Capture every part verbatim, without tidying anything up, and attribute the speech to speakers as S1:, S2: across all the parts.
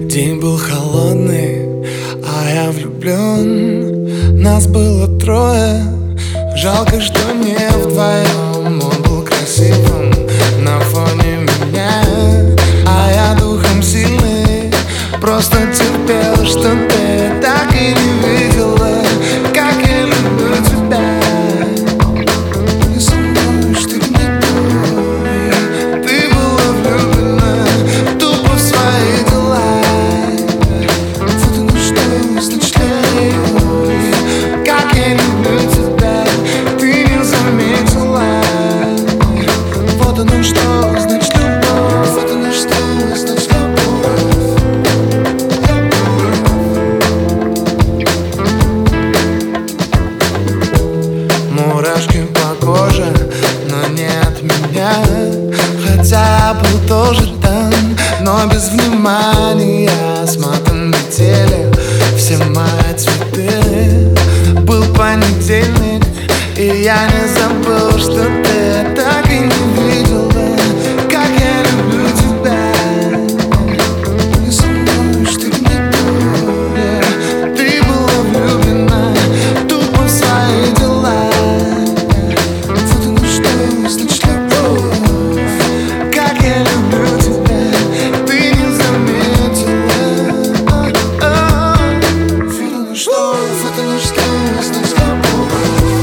S1: День был холодный, а я влюблен. Нас было трое, жалко, что не вдвоем. Он был красивым на фоне меня, а я духом сильный, просто терпел, что ты так и не видела, как я люблю тебя. И со мной, чтоб не думай, ты была влюблена тупо в свои дела. Вот оно что, значит любовь, как я люблю тебя, ты не заметила. Вот оно что, значит любовь, вот оно что, значит любовь. Мурашки по коже, но не от меня, хотя я был тоже там, но без внимания. Смотан летели все мои цветы. Был понедельник, и я не забыл, что ты так и не видела, как я люблю тебя. И со мной, чтоб не думай, ты была влюблена тупо в свои дела. Вот оно что, значит любовь, как я люблю тебя, ты не заметила. Вот оно что, вот оно что, значит любовь.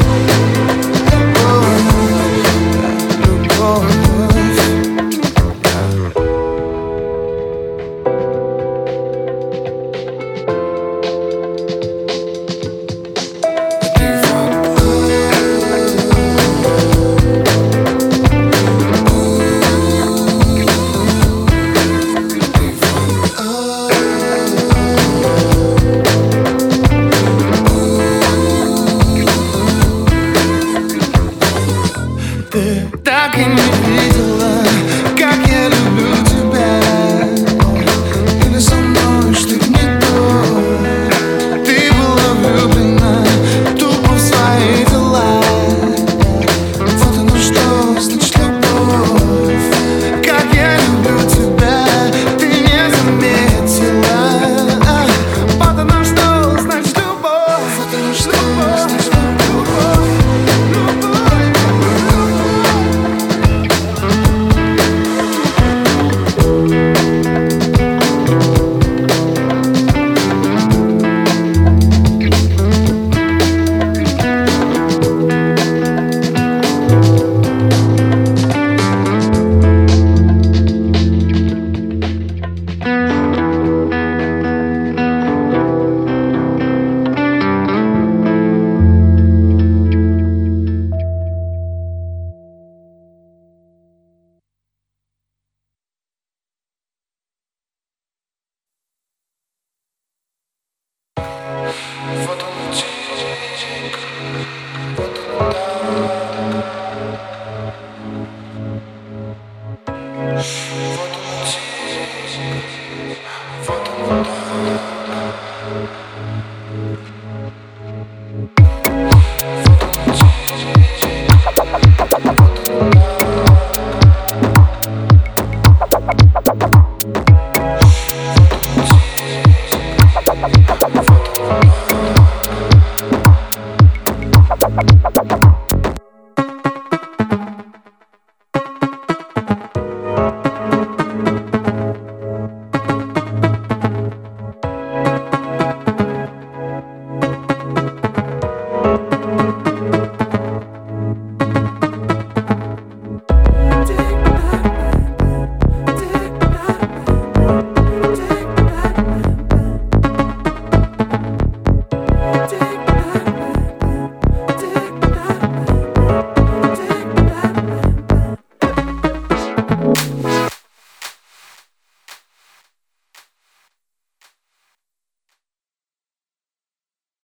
S1: Ты так и не видела, как я люблю тебя. Или со мной, чтоб не думай, ты была влюблена тупо в свои дела. Вот оно что, значит любовь, как я люблю тебя, ты не заметила. Вот оно что, значит любовь, вот оно что, значит любовь. Вот он тик, вот он так. Вот он